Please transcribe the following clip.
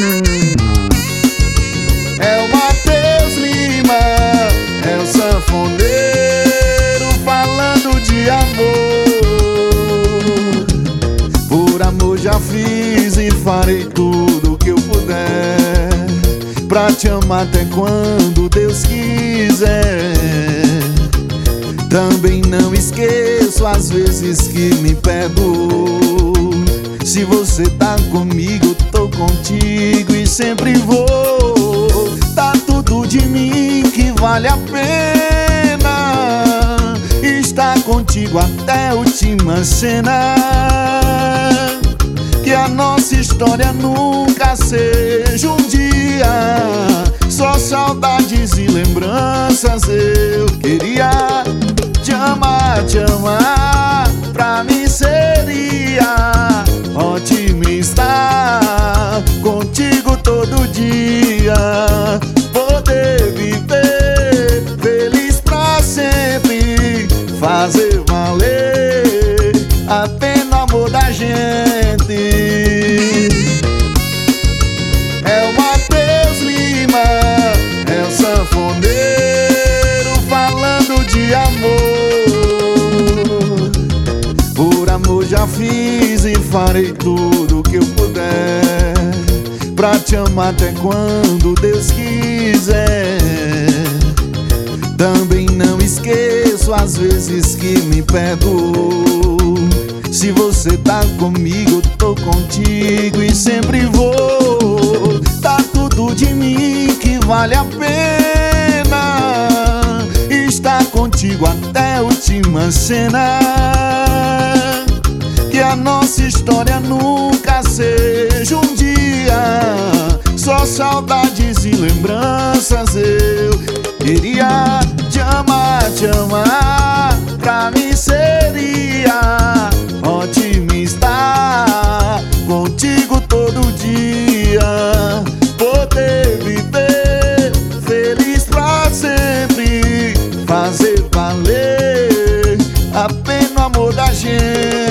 É o Matheus Lima, é o sanfoneiro falando de amor. Por amor já fiz e farei tudo o que eu puder pra te amar até quando Deus quiser. Também não esqueço as vezes que me perdoou. Se você tá comigo, tô contigo e sempre vou. Tá tudo de mim que vale a pena estar contigo até a última cena. Que a nossa história nunca seja um dia só saudades e lembranças. Eu queria te amar, pra mim seria ótimo estar contigo todo dia. Poder viver feliz pra sempre, fazer valer a pena o amor da gente. É o Matheus Lima, é o sanfoneiro falando de amor. Por amor já fiz e farei tudo o que eu puder pra te amar até quando Deus quiser. Também não esqueço as vezes que me perdoou. Se você tá comigo, tô contigo e sempre vou. Tá tudo de mim que vale a pena estar contigo até a última cena. Que a nossa história nunca seja um dia só saudades e lembranças. Eu queria te amar, pra mim seria ótimo estar contigo todo dia. Poder viver feliz pra sempre, fazer valer a pena o amor da gente.